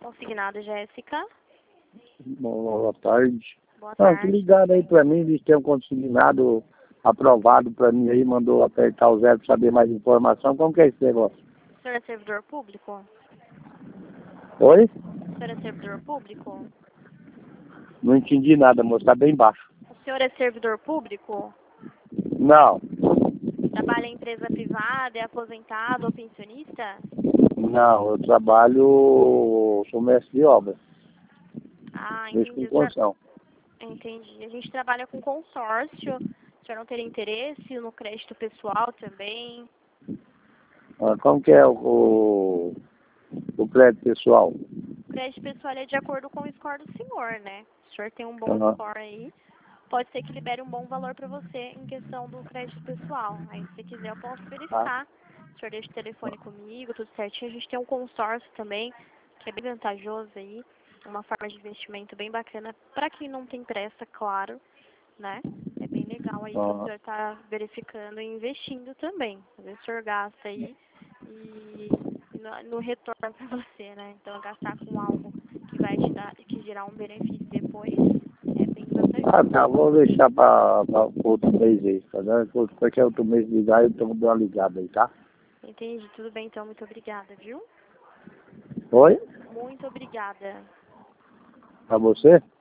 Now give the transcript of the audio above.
Consignado Jéssica. Boa tarde. Boa Não, que tarde. ligaram aí pra mim, eles têm um consignado aprovado pra mim aí, mandou apertar o zero pra saber mais informação. Como que é esse negócio? O senhor é servidor público? Oi? O senhor é servidor público? Não entendi nada, moço, tá bem baixo. O senhor é servidor público? Não, Trabalha em empresa privada, é aposentado ou pensionista? não, eu trabalho, sou mestre de obra, Ah, mexo com entendi. construção. Entendi. A gente trabalha com consórcio. O senhor não teria interesse no crédito pessoal também? Ah, como que é o crédito pessoal? O crédito pessoal é de acordo com o score do senhor, né? O senhor tem um bom Ah, score aí. Pode ser que libere um bom valor para você em questão do crédito pessoal. Aí, se quiser, eu posso ah, verificar. O senhor deixa o telefone comigo, tudo certinho. A gente tem um consórcio também, que é bem vantajoso aí. Uma forma de investimento bem bacana para quem não tem pressa, claro, né? É bem legal aí que o ah. senhor está verificando e investindo também. Às vezes o senhor gasta aí e no retorno para você, né? Então, gastar com algo que vai te dar, que gerar um benefício depois, é bem Ah, vantajoso. tá, vou deixar pra outro mês aí, tá vendo? Qualquer outro mês ligar, eu tô dando uma ligada aí, tá? Entendi, tudo bem então, muito obrigada, viu? Oi? Muito obrigada. Pra você?